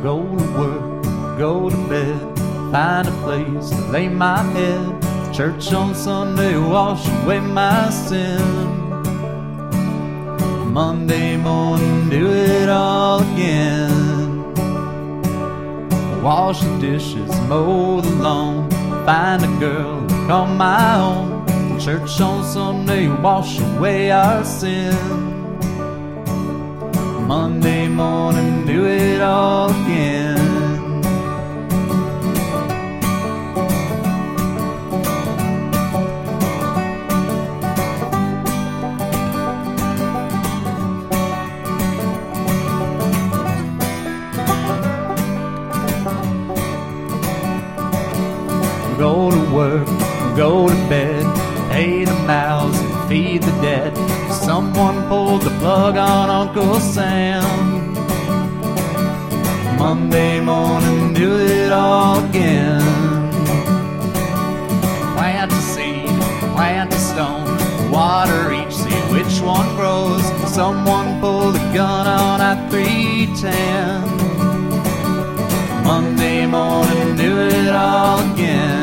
Go to work, go to bed, find a place to lay my head. Church on Sunday, wash away my sin. Monday morning, do it all again. Wash the dishes, mow the lawn, find a girl to call my own. Church on Sunday, wash away our sin. Monday morning, do it all again. Go to work, go to bed, pay the mouths and feed the dead. Someone pulled the plug on Uncle Sam. Monday morning, do it all again. Plant a seed, plant a stone, water each, see which one grows. Someone pulled a gun on I-310. Monday morning, do it all again.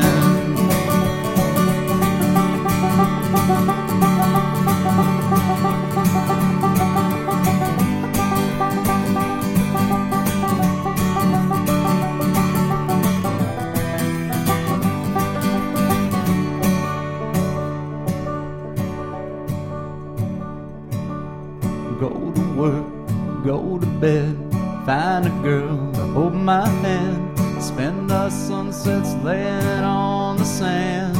Go to work, go to bed, find a girl to hold my hand. Spend our sunsets laying on the sand.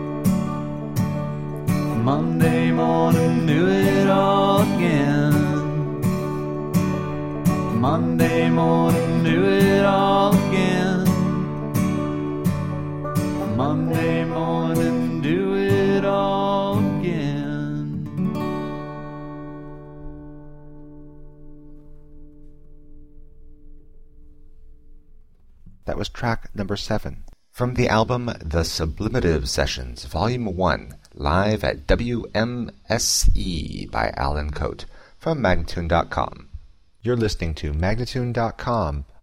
Monday morning, do it all again. Monday morning, do it all again. Monday morning, do it all again. That was track number 7 from the album The Sublimative Sessions, Volume 1, live at WMSE by Alan Cote from Magnatune.com. You're listening to Magnatune.com,